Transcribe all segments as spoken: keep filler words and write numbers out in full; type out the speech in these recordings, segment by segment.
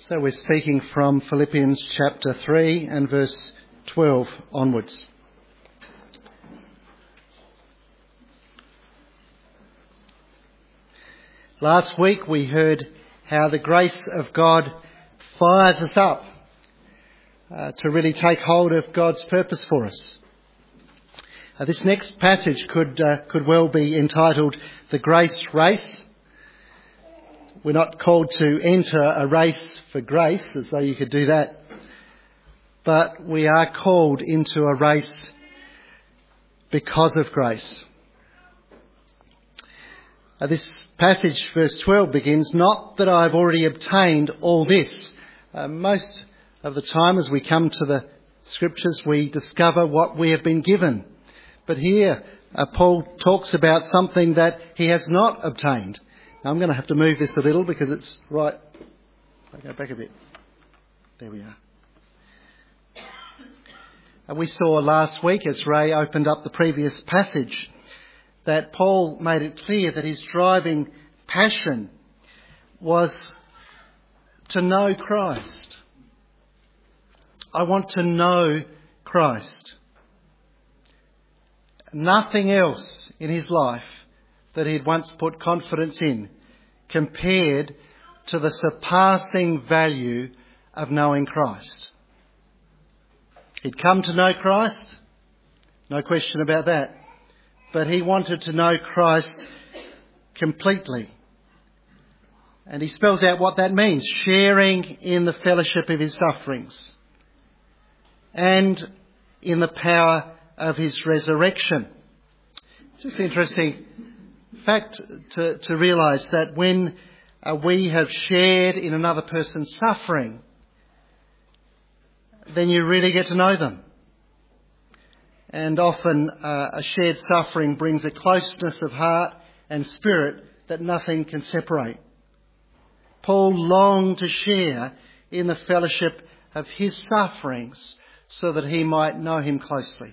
So we're speaking from Philippians chapter three and verse twelve onwards. Last week we heard how the grace of God fires us up uh, to really take hold of God's purpose for us. Uh, this next passage could uh, could well be entitled The Grace Race. We're not called to enter a race for grace, as though you could do that. But we are called into a race because of grace. Uh, this passage, verse twelve, begins, "Not that I've already obtained all this." Uh, most of the time as we come to the scriptures, we discover what we have been given. But here, uh, Paul talks about something that he has not obtained. Now, I'm going to have to move this a little because it's right. I'll go back a bit. There we are. And we saw last week, as Ray opened up the previous passage, that Paul made it clear that his driving passion was to know Christ. I want to know Christ. Nothing else in his life that he'd once put confidence in compared to the surpassing value of knowing Christ. He'd come to know Christ, no question about that, but he wanted to know Christ completely. And he spells out what that means: sharing in the fellowship of his sufferings and in the power of his resurrection. It's just interesting fact to, to realise that when uh, we have shared in another person's suffering, then you really get to know them. And often uh, a shared suffering brings a closeness of heart and spirit that nothing can separate. Paul longed to share in the fellowship of his sufferings so that he might know him closely.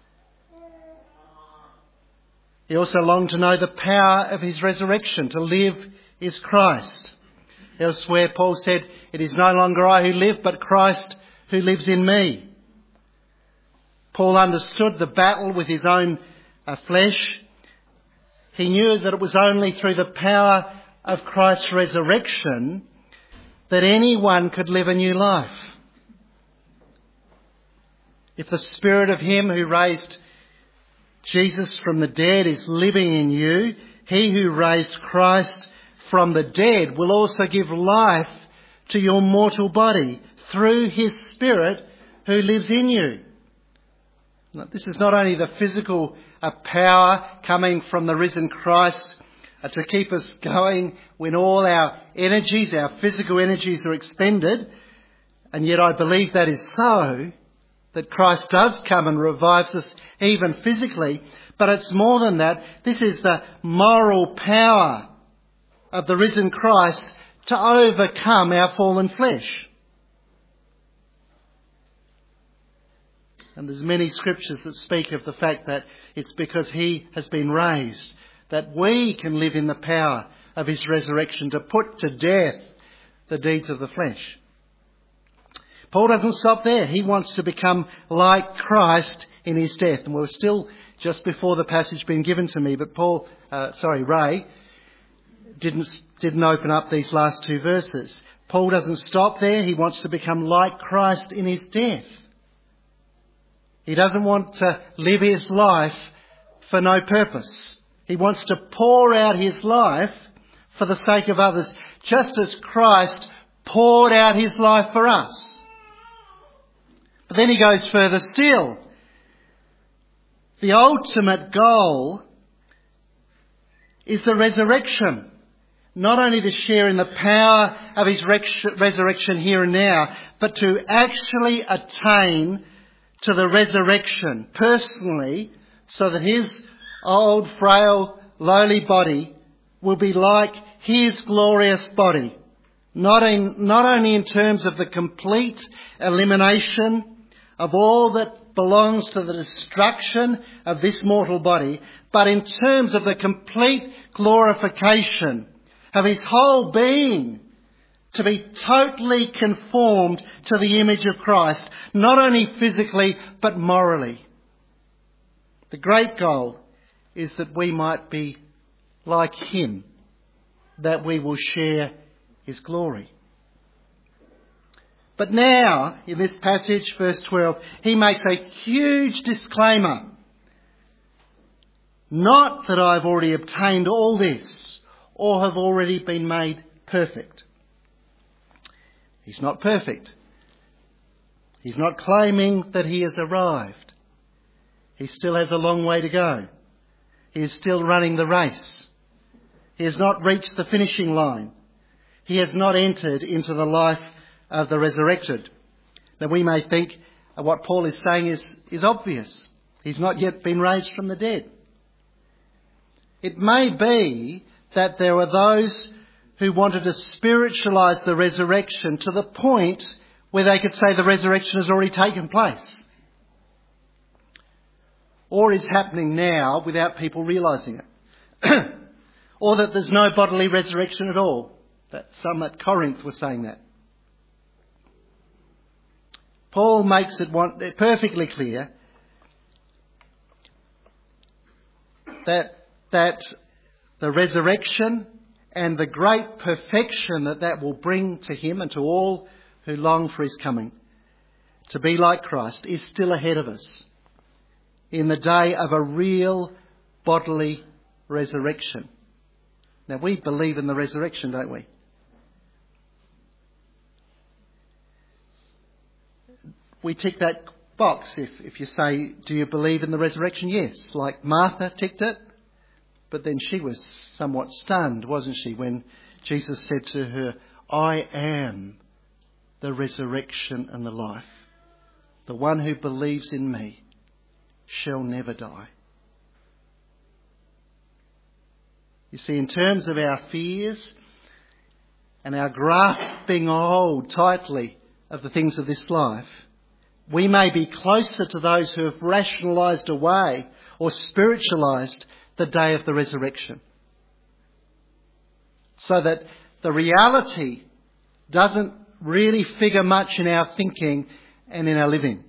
He also longed to know the power of his resurrection. To live is Christ. Elsewhere, Paul said, "It is no longer I who live, but Christ who lives in me." Paul understood the battle with his own uh, flesh. He knew that it was only through the power of Christ's resurrection that anyone could live a new life. If the Spirit of him who raised Jesus from the dead is living in you, he who raised Christ from the dead will also give life to your mortal body through his Spirit who lives in you. Now, this is not only the physical uh, power coming from the risen Christ uh, to keep us going when all our energies, our physical energies are expended, and yet I believe that is so, that Christ does come and revives us even physically. But it's more than that. This is the moral power of the risen Christ to overcome our fallen flesh. And there's many scriptures that speak of the fact that it's because he has been raised that we can live in the power of his resurrection to put to death the deeds of the flesh. Paul doesn't stop there. He wants to become like Christ in his death. And we're still just before the passage being given to me, but Paul, uh, sorry, Ray, didn't, didn't open up these last two verses. Paul doesn't stop there. He wants to become like Christ in his death. He doesn't want to live his life for no purpose. He wants to pour out his life for the sake of others, just as Christ poured out his life for us. But then he goes further still. The ultimate goal is the resurrection. Not only to share in the power of his resurrection here and now, but to actually attain to the resurrection personally, so that his old, frail, lowly body will be like his glorious body. Not in, not only in terms of the complete elimination of all that belongs to the destruction of this mortal body, but in terms of the complete glorification of his whole being to be totally conformed to the image of Christ, not only physically but morally. The great goal is that we might be like him, that we will share his glory. But now, in this passage, verse twelve, he makes a huge disclaimer. Not that I've already obtained all this or have already been made perfect. He's not perfect. He's not claiming that he has arrived. He still has a long way to go. He is still running the race. He has not reached the finishing line. He has not entered into the life of the resurrected. Now we may think what Paul is saying is, is obvious. He's not yet been raised from the dead. It may be that there were those who wanted to spiritualise the resurrection to the point where they could say the resurrection has already taken place, or is happening now without people realising it, or that there's no bodily resurrection at all. That some at Corinth were saying that. Paul makes it one, perfectly clear that that the resurrection and the great perfection that that will bring to him and to all who long for his coming to be like Christ is still ahead of us in the day of a real bodily resurrection. Now we believe in the resurrection, don't we? We tick that box if, if you say, do you believe in the resurrection? Yes, like Martha ticked it. But then she was somewhat stunned, wasn't she, when Jesus said to her, I am the resurrection and the life. The one who believes in me shall never die. You see, in terms of our fears and our grasping hold tightly of the things of this life, we may be closer to those who have rationalised away or spiritualised the day of the resurrection, so that the reality doesn't really figure much in our thinking and in our living.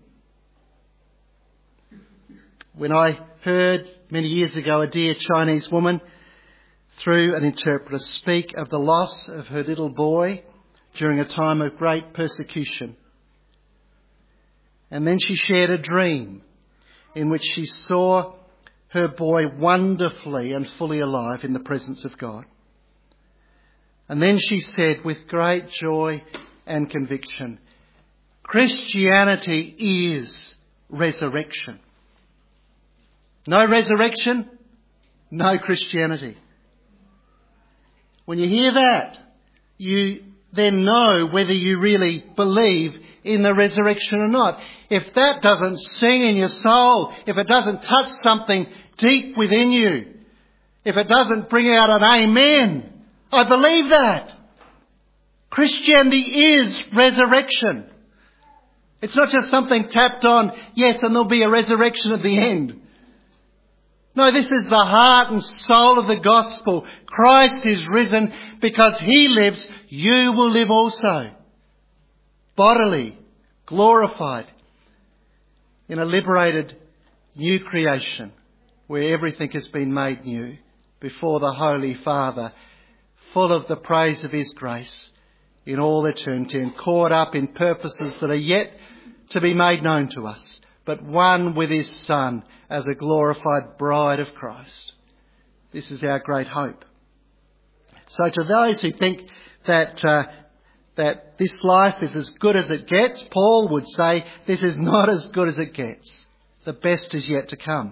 When I heard many years ago a dear Chinese woman through an interpreter speak of the loss of her little boy during a time of great persecution, and then she shared a dream in which she saw her boy wonderfully and fully alive in the presence of God. And then she said with great joy and conviction, Christianity is resurrection. No resurrection, no Christianity. When you hear that, you then know whether you really believe in the resurrection or not. If that doesn't sing in your soul, if it doesn't touch something deep within you, if it doesn't bring out an amen, I believe that. Christianity is resurrection. It's not just something tapped on, yes, and there'll be a resurrection at the end. No, this is the heart and soul of the gospel. Christ is risen. Because he lives, you will live also. Bodily, glorified, in a liberated new creation where everything has been made new before the Holy Father, full of the praise of his grace in all eternity and caught up in purposes that are yet to be made known to us, but one with his Son as a glorified bride of Christ. This is our great hope. So to those who think that uh, that this life is as good as it gets, Paul would say this is not as good as it gets. The best is yet to come.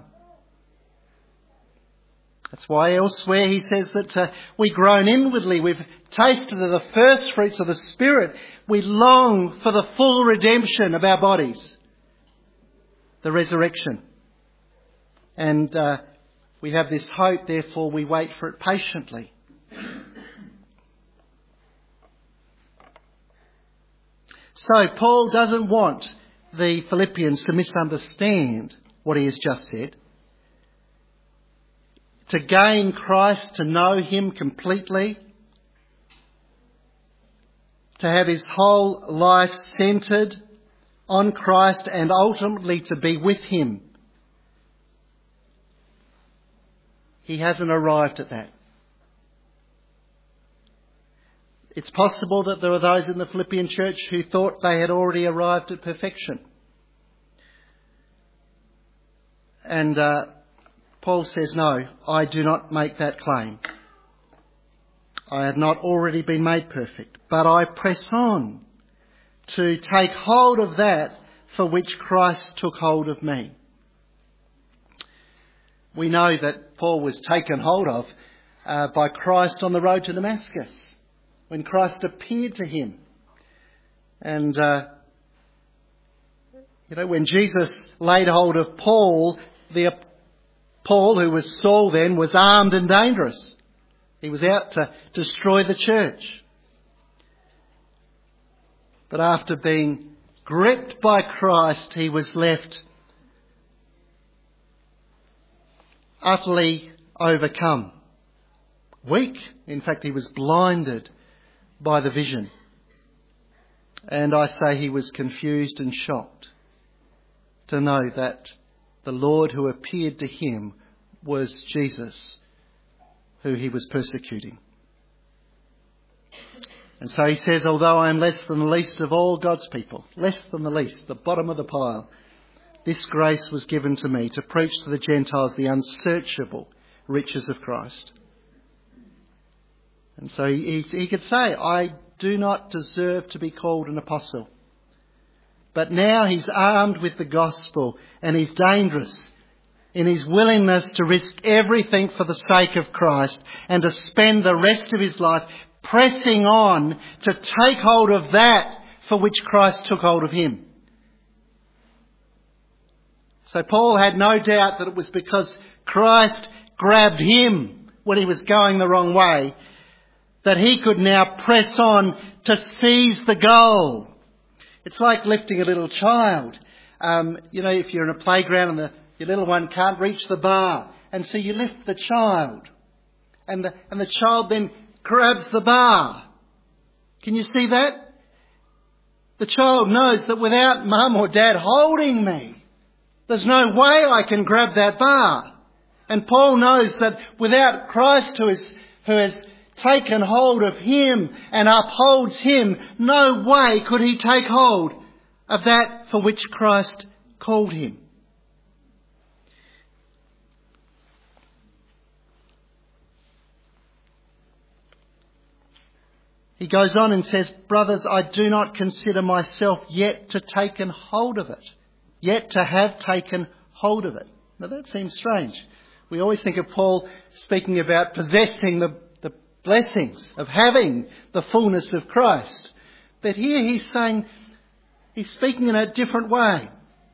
That's why elsewhere he says that uh, we groan inwardly. We've tasted of the first fruits of the Spirit. We long for the full redemption of our bodies, the resurrection. And uh, we have this hope, therefore we wait for it patiently. So Paul doesn't want the Philippians to misunderstand what he has just said. To gain Christ, to know him completely, to have his whole life centred on Christ and ultimately to be with him. He hasn't arrived at that. It's possible that there were those in the Philippian church who thought they had already arrived at perfection. And uh, Paul says, no, I do not make that claim. I have not already been made perfect, but I press on to take hold of that for which Christ took hold of me. We know that Paul was taken hold of uh, by Christ on the road to Damascus, when Christ appeared to him. And, uh, you know, when Jesus laid hold of Paul, the Paul, who was Saul then, was armed and dangerous. He was out to destroy the church. But after being gripped by Christ, he was left utterly overcome. Weak. In fact, he was blinded by the vision. And I say he was confused and shocked to know that the Lord who appeared to him was Jesus, who he was persecuting. And so he says, although I am less than the least of all God's people, less than the least, the bottom of the pile, this grace was given to me to preach to the Gentiles the unsearchable riches of Christ. And so he, he, he could say, I do not deserve to be called an apostle. But now he's armed with the gospel and he's dangerous in his willingness to risk everything for the sake of Christ and to spend the rest of his life pressing on to take hold of that for which Christ took hold of him. So Paul had no doubt that it was because Christ grabbed him when he was going the wrong way that he could now press on to seize the goal. It's like lifting a little child. Um, you know, if you're in a playground and the, your little one can't reach the bar, and so you lift the child, and the, and the child then grabs the bar. Can you see that? The child knows that without mum or dad holding me, there's no way I can grab that bar. And Paul knows that without Christ who is, who has taken hold of him and upholds him, no way could he take hold of that for which Christ called him. He goes on and says, brothers, I do not consider myself yet to taken hold of it, yet to have taken hold of it. Now that seems strange. We always think of Paul speaking about possessing the blessings of having the fullness of Christ. But here he's saying, he's speaking in a different way.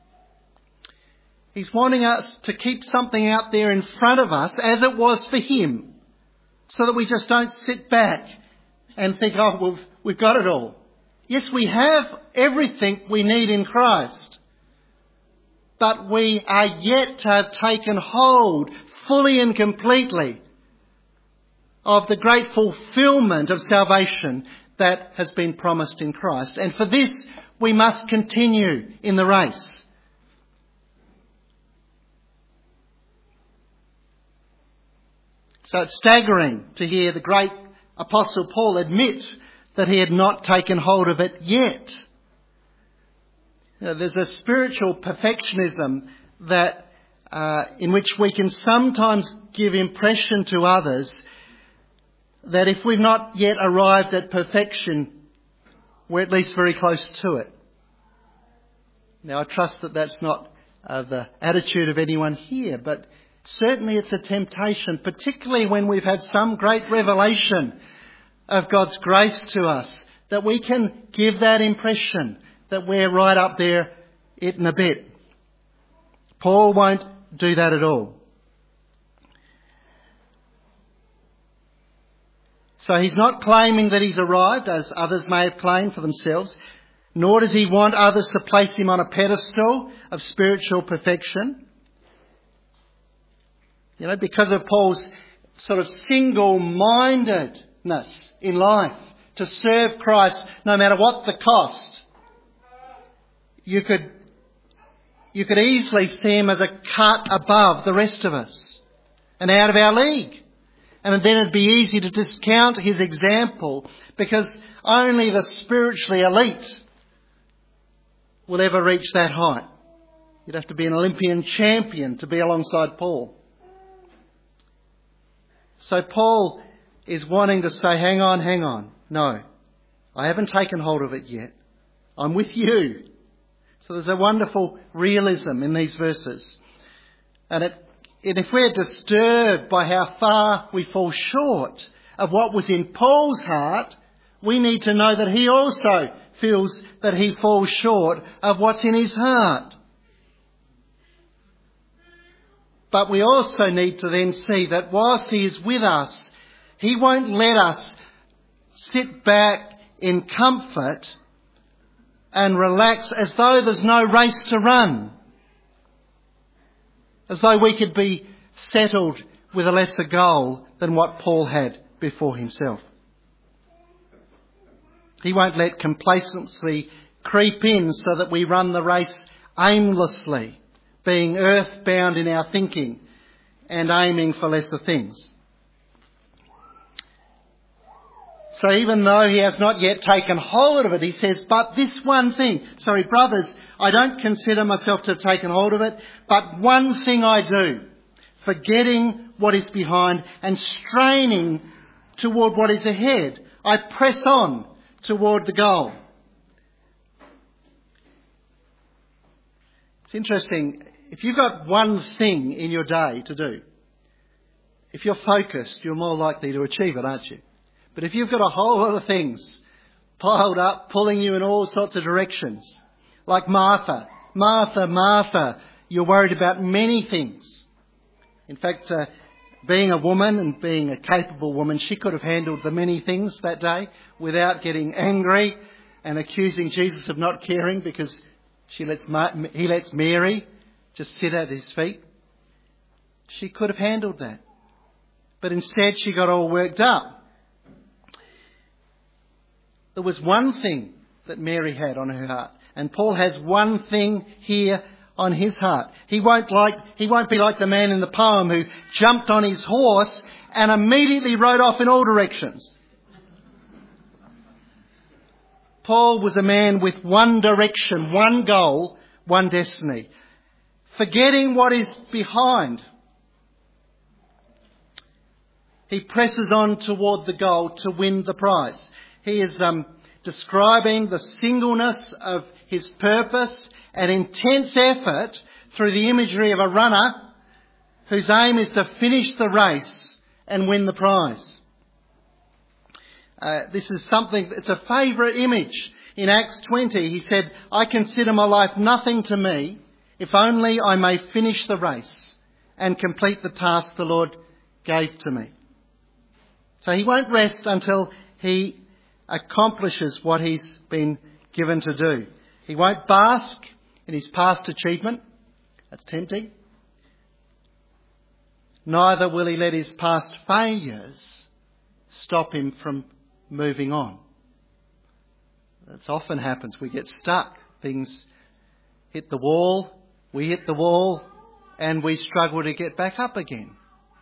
He's wanting us to keep something out there in front of us as it was for him, so that we just don't sit back and think, oh, we've, we've got it all. Yes, we have everything we need in Christ, but we are yet to have taken hold fully and completely of the great fulfilment of salvation that has been promised in Christ. And for this, we must continue in the race. So it's staggering to hear the great Apostle Paul admit that he had not taken hold of it yet. You know, there's a spiritual perfectionism that uh, in which we can sometimes give impression to others that if we've not yet arrived at perfection, we're at least very close to it. Now, I trust that that's not uh, the attitude of anyone here, but certainly it's a temptation, particularly when we've had some great revelation of God's grace to us, that we can give that impression that we're right up there in a bit. Paul won't do that at all. So he's not claiming that he's arrived, as others may have claimed for themselves, nor does he want others to place him on a pedestal of spiritual perfection. You know, because of Paul's sort of single-mindedness in life, to serve Christ no matter what the cost, you could, you could easily see him as a cut above the rest of us and out of our league. And then it'd be easy to discount his example because only the spiritually elite will ever reach that height. You'd have to be an Olympian champion to be alongside Paul. So Paul is wanting to say, hang on, hang on. No, I haven't taken hold of it yet. I'm with you. So there's a wonderful realism in these verses. And, it, and if we're disturbed by how far we fall short of what was in Paul's heart, we need to know that he also feels that he falls short of what's in his heart. But we also need to then see that whilst he is with us, he won't let us sit back in comfort and relax as though there's no race to run. As though we could be settled with a lesser goal than what Paul had before himself. He won't let complacency creep in so that we run the race aimlessly, being earthbound in our thinking and aiming for lesser things. So even though he has not yet taken hold of it, he says, but this one thing, sorry brothers, I don't consider myself to have taken hold of it, but one thing I do, forgetting what is behind and straining toward what is ahead, I press on toward the goal. It's interesting, if you've got one thing in your day to do, if you're focused, you're more likely to achieve it, aren't you? But if you've got a whole lot of things piled up, pulling you in all sorts of directions, like Martha, Martha, Martha, you're worried about many things. In fact, uh, being a woman and being a capable woman, she could have handled the many things that day without getting angry and accusing Jesus of not caring because she lets Ma- he lets Mary just sit at his feet. She could have handled that. But instead she got all worked up. There was one thing that Mary had on her heart. And Paul has one thing here on his heart. He won't like, he won't be like the man in the poem who jumped on his horse and immediately rode off in all directions. Paul was a man with one direction, one goal, one destiny. Forgetting what is behind, he presses on toward the goal to win the prize. He is um, describing the singleness of his purpose and intense effort through the imagery of a runner whose aim is to finish the race and win the prize. Uh, this is something, it's a favourite image. In Acts twenty, he said, I consider my life nothing to me, if only I may finish the race and complete the task the Lord gave to me. So he won't rest until he accomplishes what he's been given to do. He won't bask in his past achievement. That's tempting. Neither will he let his past failures stop him from moving on. That's often happens. We get stuck. Things hit the wall, we hit the wall, and we struggle to get back up again.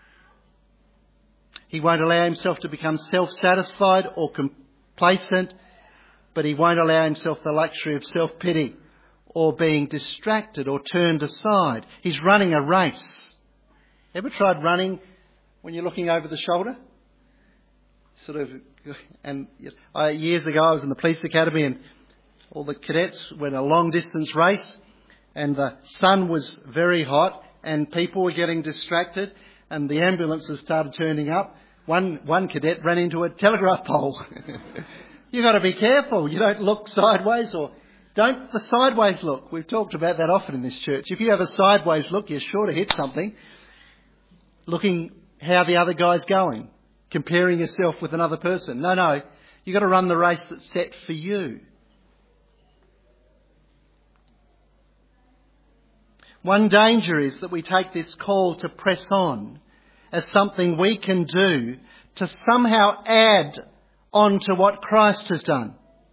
He won't allow himself to become self-satisfied or complacent, but he won't allow himself the luxury of self-pity or being distracted or turned aside. He's running a race. Ever tried running when you're looking over the shoulder? Sort of, and I, years ago I was in the police academy and all the cadets went a long distance race and the sun was very hot and people were getting distracted and the ambulances started turning up. One one cadet ran into a telegraph pole. You've got to be careful. You don't look sideways or don't the sideways look. We've talked about that often in this church. If you have a sideways look, you're sure to hit something. Looking how the other guy's going. Comparing yourself with another person. No, no. You've got to run the race that's set for you. One danger is that we take this call to press on as something we can do to somehow add onto what Christ has done.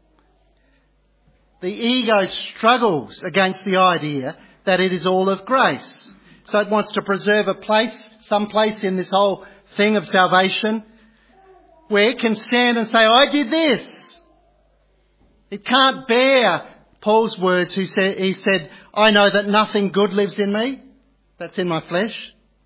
The ego struggles against the idea that it is all of grace. So it wants to preserve a place, some place in this whole thing of salvation where it can stand and say, I did this. It can't bear Paul's words who said, he said, I know that nothing good lives in me. That's in my flesh.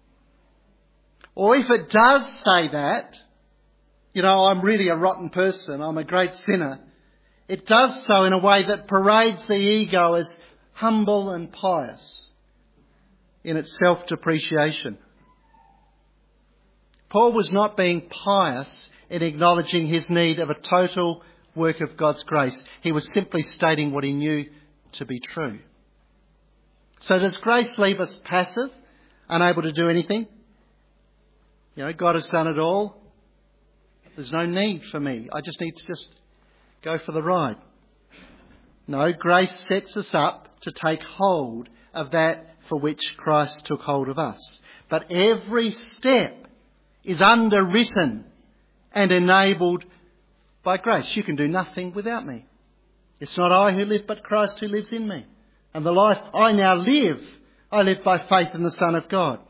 Or if it does say that, you know, I'm really a rotten person, I'm a great sinner, it does so in a way that parades the ego as humble and pious in its self-depreciation. Paul was not being pious in acknowledging his need of a total work of God's grace. He was simply stating what he knew to be true. So does grace leave us passive, unable to do anything? You know, God has done it all. There's no need for me. I just need to just go for the ride. No, grace sets us up to take hold of that for which Christ took hold of us. But every step is underwritten and enabled by grace. You can do nothing without me. It's not I who live, but Christ who lives in me. And the life I now live, I live by faith in the Son of God.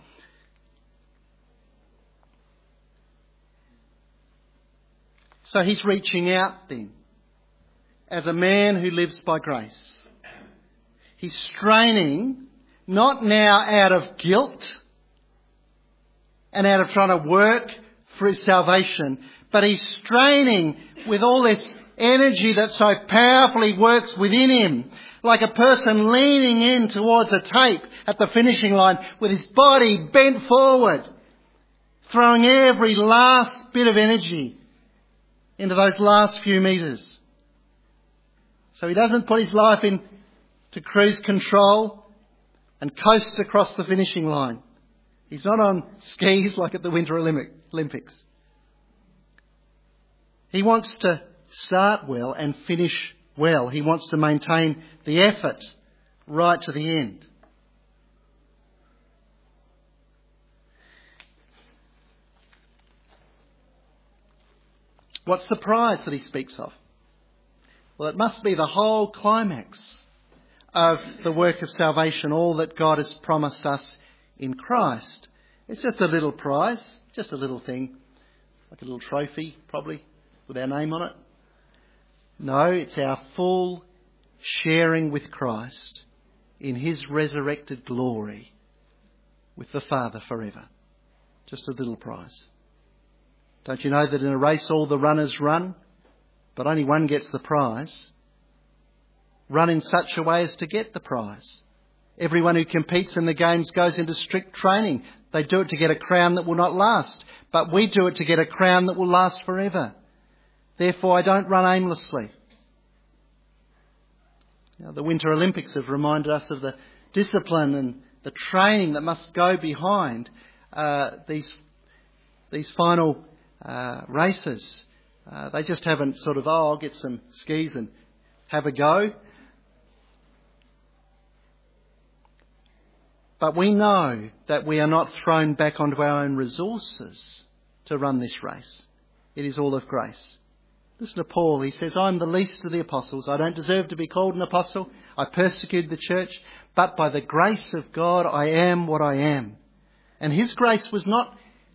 So he's reaching out then, as a man who lives by grace. He's straining, not now out of guilt and out of trying to work for his salvation, but he's straining with all this energy that so powerfully works within him, like a person leaning in towards a tape at the finishing line with his body bent forward, throwing every last bit of energy into those last few metres. So he doesn't put his life into cruise control and coast across the finishing line. He's not on skis like at the Winter Olympics. He wants to start well and finish well. He wants to maintain the effort right to the end. What's the prize that he speaks of? Well, it must be the whole climax of the work of salvation, all that God has promised us in Christ. It's just a little prize, just a little thing, like a little trophy, probably, with our name on it. No, it's our full sharing with Christ in his resurrected glory with the Father forever. Just a little prize. Don't you know that in a race all the runners run, but only one gets the prize? Run in such a way as to get the prize. Everyone who competes in the games goes into strict training. They do it to get a crown that will not last, but we do it to get a crown that will last forever. Therefore, I don't run aimlessly. Now, the Winter Olympics have reminded us of the discipline and the training that must go behind uh, these these final uh, races. Uh, they just haven't sort of, oh, I'll get some skis and have a go. But we know that we are not thrown back onto our own resources to run this race. It is all of grace. Listen to Paul. He says, I'm the least of the apostles. I don't deserve to be called an apostle. I persecuted the church. But by the grace of God, I am what I am. And his grace was not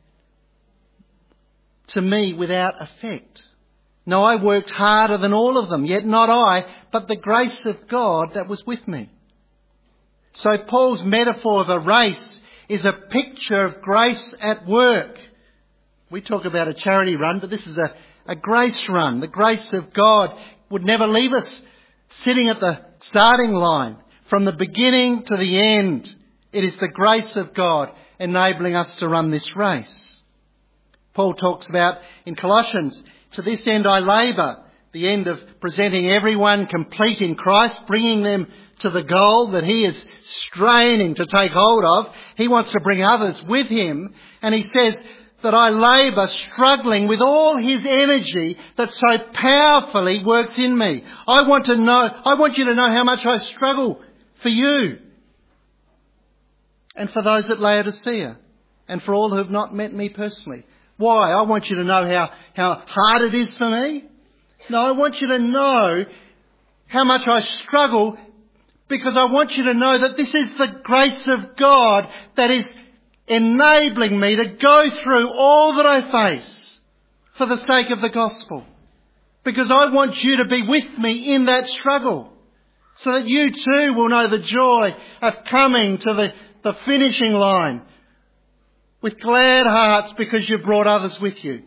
to me without effect. No, I worked harder than all of them, yet not I, but the grace of God that was with me. So Paul's metaphor of a race is a picture of grace at work. We talk about a charity run, but this is a, a grace run. The grace of God would never leave us sitting at the starting line. From the beginning to the end, it is the grace of God enabling us to run this race. Paul talks about in Colossians, to this end I labour, the end of presenting everyone complete in Christ, bringing them to the goal that he is straining to take hold of. He wants to bring others with him. And he says that I labour struggling with all his energy that so powerfully works in me. I want to know, I want you to know how much I struggle for you and for those at Laodicea and for all who have not met me personally. Why? I want you to know how, how hard it is for me? No, I want you to know how much I struggle, because I want you to know that this is the grace of God that is enabling me to go through all that I face for the sake of the gospel. Because I want you to be with me in that struggle, so that you too will know the joy of coming to the, the finishing line with glad hearts, because you've brought others with you.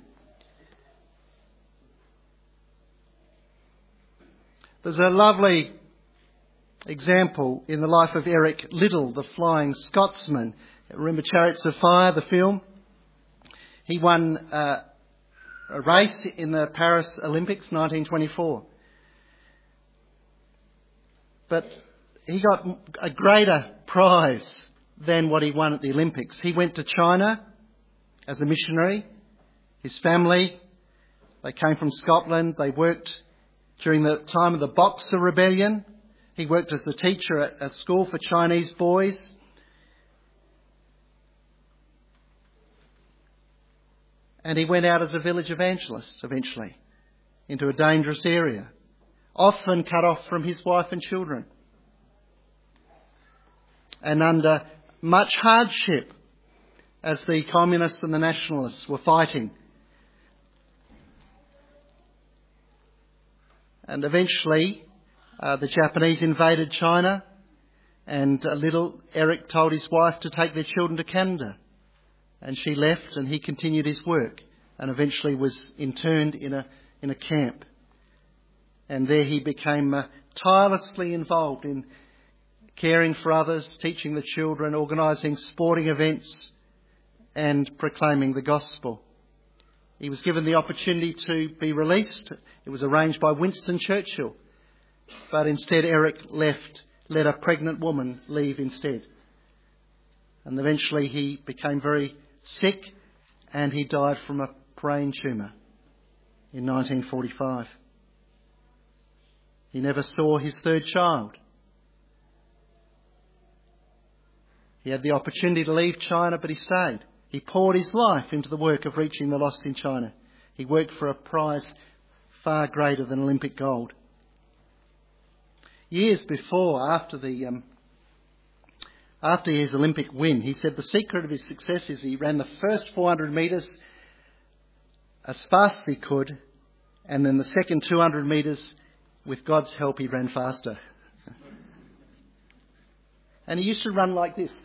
There's a lovely example in the life of Eric Liddell, the Flying Scotsman. Remember Chariots of Fire, the film? He won uh, a race in the Paris Olympics, nineteen twenty-four. But he got a greater prize than what he won at the Olympics. He went to China as a missionary. His family, they came from Scotland. They worked during the time of the Boxer Rebellion. He worked as a teacher at a school for Chinese boys. And he went out as a village evangelist eventually into a dangerous area, often cut off from his wife and children, and under much hardship as the communists and the nationalists were fighting. And eventually uh, the Japanese invaded China, and uh, little Eric told his wife to take their children to Canada. And she left, and he continued his work, and eventually was interned in a in a camp. And there he became uh, tirelessly involved in caring for others, teaching the children, organising sporting events, and proclaiming the gospel. He was given the opportunity to be released. It was arranged by Winston Churchill. But instead Eric left, let a pregnant woman leave instead. And eventually he became very sick, and he died from a brain tumour in nineteen forty-five. He never saw his third child. He had the opportunity to leave China, but he stayed. He poured his life into the work of reaching the lost in China. He worked for a prize far greater than Olympic gold. Years before, after the um, after his Olympic win, he said the secret of his success is he ran the first four hundred metres as fast as he could, and then the second two hundred metres, with God's help, he ran faster. And he used to run like this.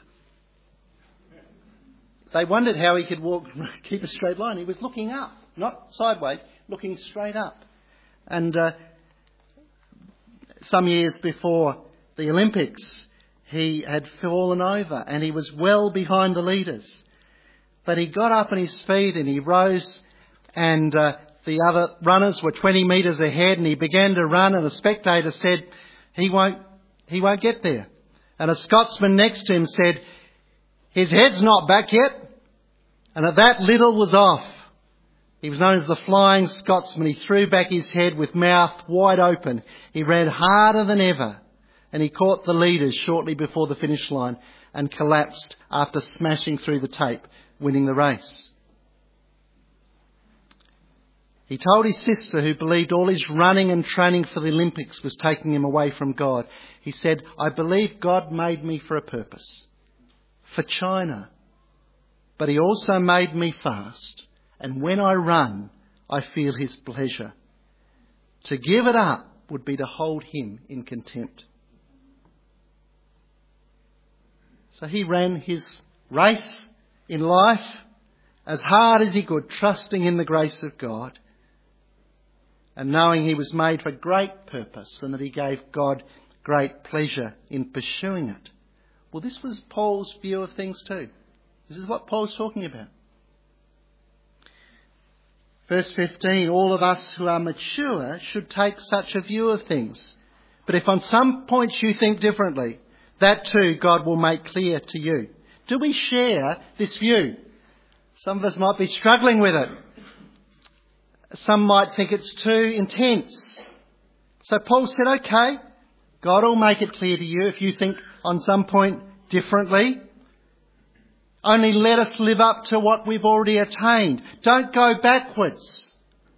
They wondered how he could walk, keep a straight line. He was looking up, not sideways, looking straight up. And uh, some years before the Olympics, he had fallen over and he was well behind the leaders. But he got up on his feet and he rose, and uh, the other runners were twenty metres ahead, and he began to run, and a spectator said, he won't, he won't get there. And a Scotsman next to him said, his head's not back yet. And at that, Liddell was off. He was known as the Flying Scotsman. He threw back his head with mouth wide open. He ran harder than ever, and he caught the leaders shortly before the finish line and collapsed after smashing through the tape, winning the race. He told his sister, who believed all his running and training for the Olympics was taking him away from God, he said, I believe God made me for a purpose, for China, but he also made me fast. And when I run, I feel his pleasure. To give it up would be to hold him in contempt. So he ran his race in life as hard as he could, trusting in the grace of God, and knowing he was made for great purpose and that he gave God great pleasure in pursuing it. Well, this was Paul's view of things too. This is what Paul's talking about. Verse fifteen, all of us who are mature should take such a view of things. But if on some points you think differently, that too God will make clear to you. Do we share this view? Some of us might be struggling with it. Some might think it's too intense. So Paul said, okay, God will make it clear to you if you think on some point differently. Only let us live up to what we've already attained. Don't go backwards.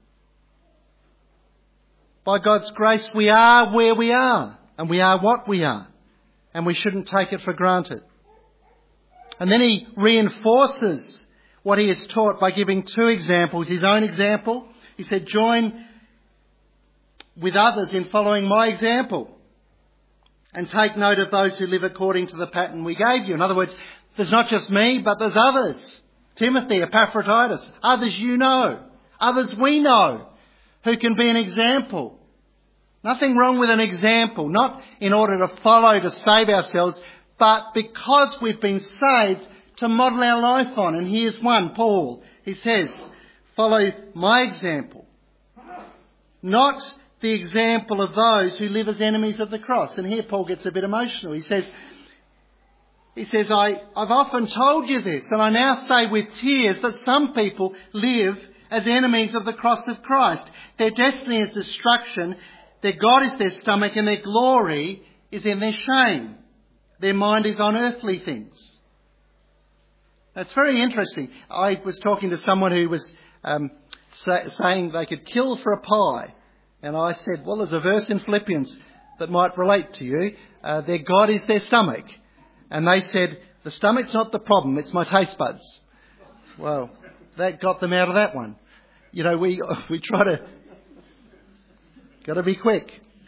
By God's grace, we are where we are, and we are what we are, and we shouldn't take it for granted. And then he reinforces what he has taught by giving two examples. His own example, he said, join with others in following my example and take note of those who live according to the pattern we gave you. In other words, there's not just me, but there's others. Timothy, Epaphroditus, others you know, others we know, who can be an example. Nothing wrong with an example, not in order to follow to save ourselves, but because we've been saved to model our life on. And here's one, Paul. He says, follow my example, not the example of those who live as enemies of the cross. And here Paul gets a bit emotional. He says, he says, I, I've often told you this, and I now say with tears that some people live as enemies of the cross of Christ. Their destiny is destruction, their God is their stomach, and their glory is in their shame. Their mind is on earthly things. That's very interesting. I was talking to someone who was um, say, saying they could kill for a pie. And I said, well, there's a verse in Philippians that might relate to you. Uh, their God is their stomach. And they said, the stomach's not the problem, it's my taste buds. Well, that got them out of that one. You know, we we try to... Got to be quick.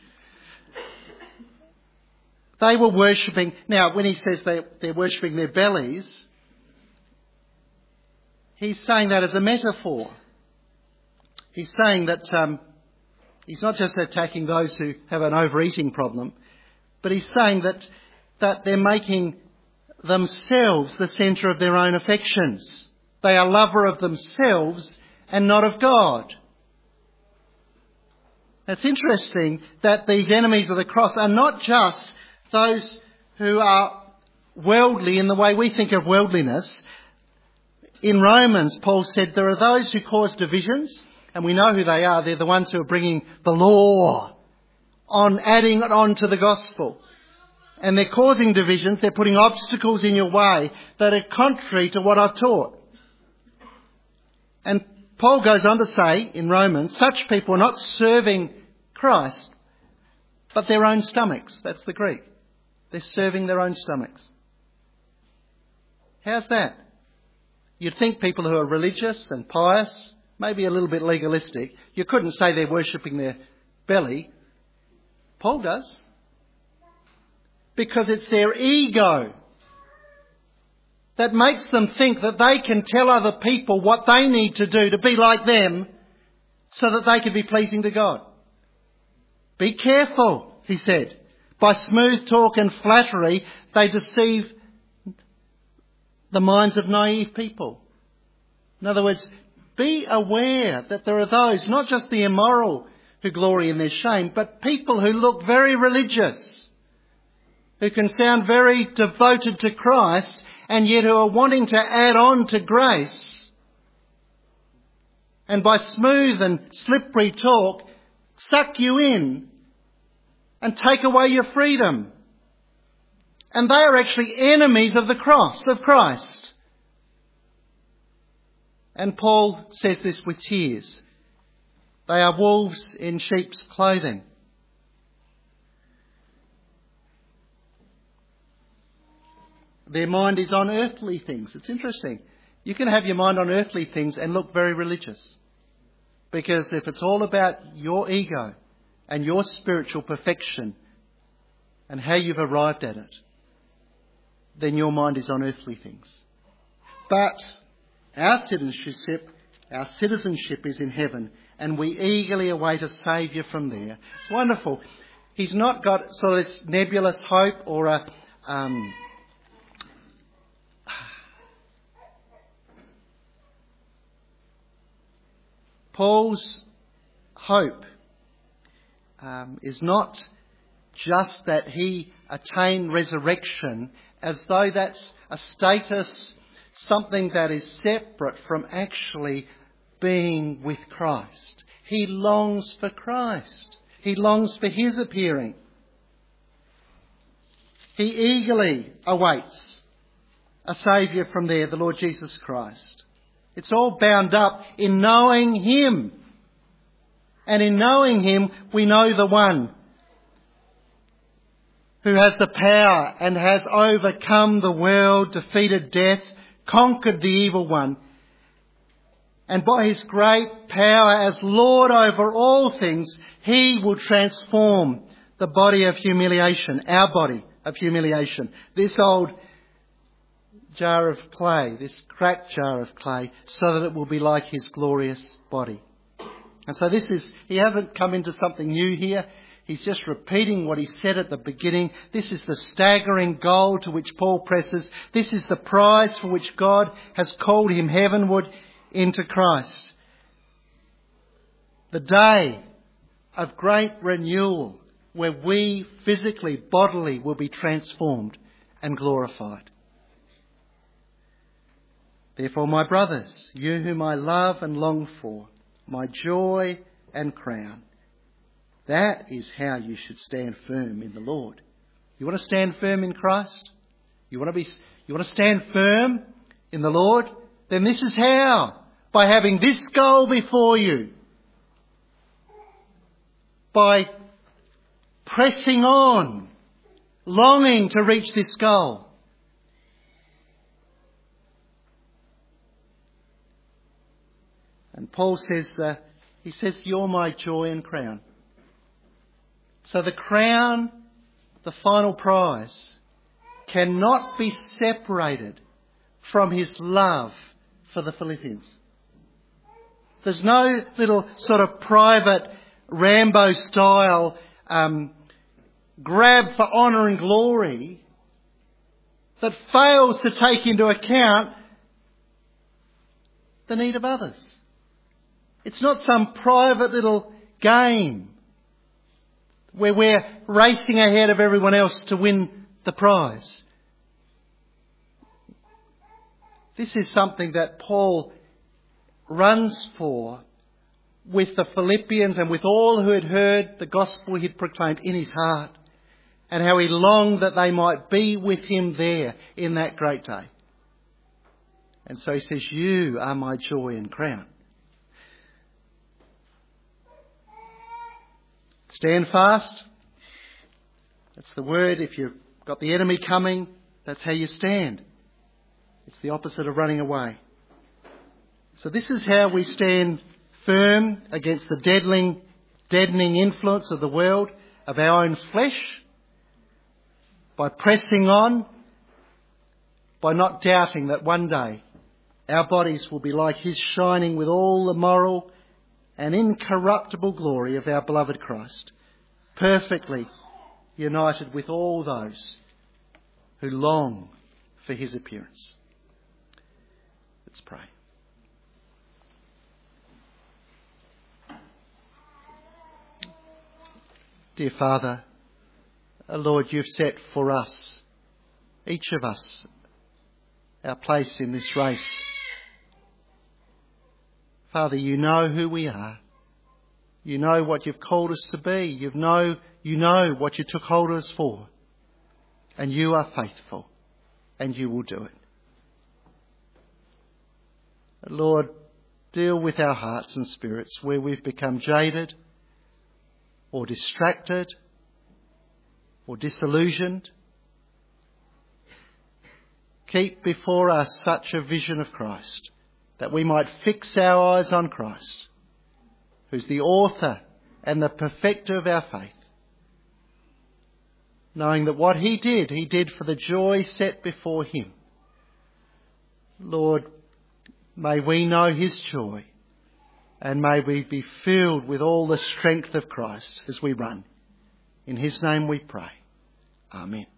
They were worshipping... Now, when he says they, they're worshipping their bellies, he's saying that as a metaphor. He's saying that um, he's not just attacking those who have an overeating problem, but he's saying that, that they're making themselves the centre of their own affections. They are lover of themselves and not of God. It's interesting that these enemies of the cross are not just those who are worldly in the way we think of worldliness. In Romans, Paul said there are those who cause divisions, and we know who they are. They're the ones who are bringing the law on, adding it on to the gospel. And they're causing divisions. They're putting obstacles in your way that are contrary to what I've taught. And Paul goes on to say in Romans, such people are not serving Christ, but their own stomachs. That's the Greek. They're serving their own stomachs. How's that? You'd think people who are religious and pious, maybe a little bit legalistic, you couldn't say they're worshipping their belly. Paul does. Because it's their ego that makes them think that they can tell other people what they need to do to be like them so that they can be pleasing to God. Be careful, he said. By smooth talk and flattery, they deceive the minds of naive people. In other words, be aware that there are those, not just the immoral who glory in their shame, but people who look very religious, who can sound very devoted to Christ, and yet who are wanting to add on to grace. And by smooth and slippery talk, suck you in and take away your freedom. And they are actually enemies of the cross of Christ. And Paul says this with tears. They are wolves in sheep's clothing. Their mind is on earthly things. It's interesting. You can have your mind on earthly things and look very religious. Because if it's all about your ego and your spiritual perfection and how you've arrived at it, then your mind is on earthly things. But our citizenship, our citizenship is in heaven, and we eagerly await a Saviour from there. It's wonderful. He's not got sort of this nebulous hope or a... Um, Paul's hope um, is not just that he attain resurrection as though that's a status, something that is separate from actually being with Christ. He longs for Christ. He longs for his appearing. He eagerly awaits a Saviour from there, the Lord Jesus Christ. It's all bound up in knowing Him. And in knowing Him, we know the one who has the power and has overcome the world, defeated death, conquered the evil one. And by His great power as Lord over all things, He will transform the body of humiliation, our body of humiliation, this old jar of clay, this cracked jar of clay, so that it will be like His glorious body. And so this is, He hasn't come into something new here. He's just repeating what He said at the beginning. This is the staggering goal to which Paul presses. This is the prize for which God has called him heavenward into Christ. The day of great renewal where we physically, bodily will be transformed and glorified. Therefore, my brothers, you whom I love and long for, my joy and crown, that is how you should stand firm in the Lord. You want to stand firm in Christ? You want to be, you want to stand firm in the Lord? Then this is how. By having this goal before you. By pressing on, longing to reach this goal. And Paul says, uh, he says, you're my joy and crown. So the crown, the final prize, cannot be separated from his love for the Philippians. There's no little sort of private Rambo style um, grab for honour and glory that fails to take into account the need of others. It's not some private little game where we're racing ahead of everyone else to win the prize. This is something that Paul runs for with the Philippians and with all who had heard the gospel he'd proclaimed in his heart, and how he longed that they might be with him there in that great day. And so he says, you are my joy and crown. Stand fast. That's the word. If you've got the enemy coming, that's how you stand. It's the opposite of running away. So this is how we stand firm against the deadening, deadening influence of the world, of our own flesh, by pressing on, by not doubting that one day our bodies will be like His, shining with all the moral and incorruptible glory of our beloved Christ, perfectly united with all those who long for His appearance. Let's pray. Dear Father, Lord, you've set for us, each of us, our place in this race. Father, you know who we are. You know what you've called us to be. You know, you know what you took hold of us for. And you are faithful, and you will do it. Lord, deal with our hearts and spirits where we've become jaded or distracted or disillusioned. Keep before us such a vision of Christ that we might fix our eyes on Christ, who's the author and the perfecter of our faith, knowing that what He did, He did for the joy set before Him. Lord, may we know His joy, and may we be filled with all the strength of Christ as we run. In His name we pray. Amen.